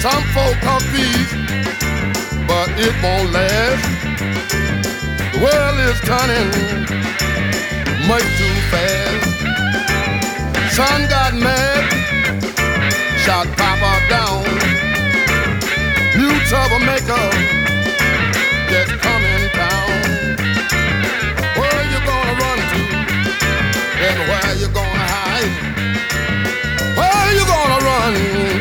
Some folk talk peace, but it won't last. The world is turning much too fast. Son got mad, shot Papa down. New troublemaker just come in town. Where you gonna run to? And where you gonna hide? Where you gonna run?